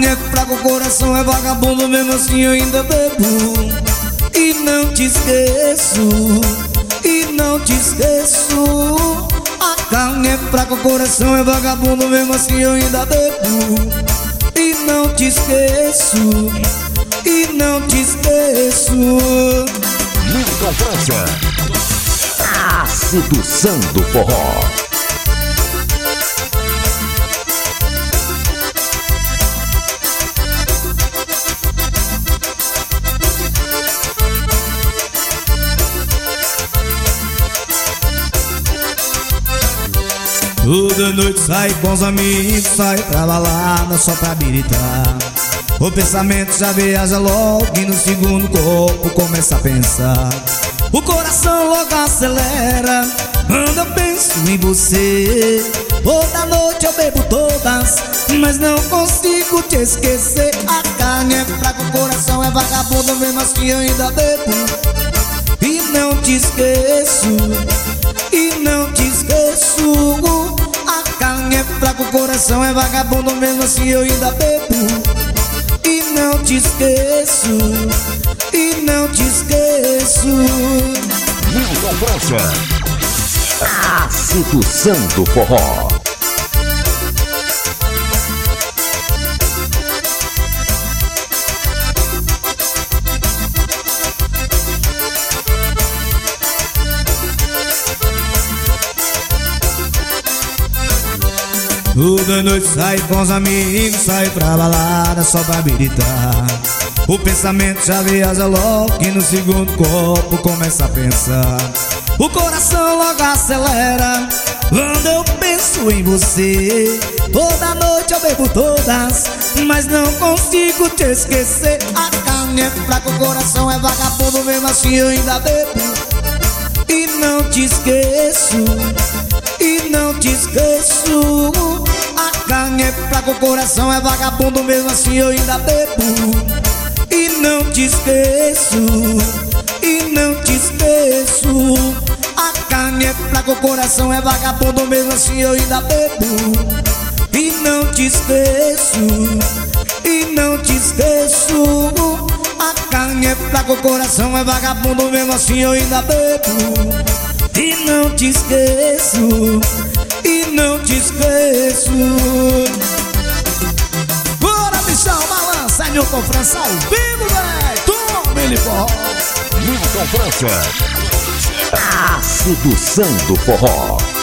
carne é fraca, o coração é vagabundo, mesmo assim eu ainda bebo. E não te esqueço, e não te esqueço. A carne é fraca, o coração é vagabundo, mesmo assim eu ainda bebo. E não te esqueço, e não te esqueço. Milton França, a sedução do forró. Toda noite sai com os amigos, sai pra balada só pra habilitar. O pensamento já viaja logo e no segundo corpo começa a pensar. O coração logo acelera quando eu penso em você. Toda noite eu bebo todas, mas não consigo te esquecer. A carne é fraca, o coração é vagabundo, mesmo assim eu ainda bebo. E não te esqueço, e não te esqueço. A carne é fraca, o coração é vagabundo, mesmo assim eu ainda bebo. E não te esqueço, e não te esqueço. Milton França, a sedução do forró. Toda noite sai com os amigos, sai pra balada só pra habilitar. O pensamento já viaja logo e no segundo corpo começa a pensar. O coração logo acelera quando eu penso em você. Toda noite eu bebo todas, mas não consigo te esquecer. A carne é fraca, o coração é vagabundo, mesmo assim eu ainda bebo. E não te esqueço, e não te esqueço. A carne é fraca, o coração é vagabundo, mesmo assim eu ainda bebo. E não te esqueço, e não te esqueço. A carne é fraca, o coração é vagabundo, mesmo assim eu ainda bebo. E não te esqueço, e não te esqueço. A carne é fraca, o coração é vagabundo, mesmo assim eu ainda bebo. E não te esqueço, e não te esqueço. Bora, bichão, balança, é Milton França ao vivo, véi. Toma ele, forró. Milton França, a sedução do forró.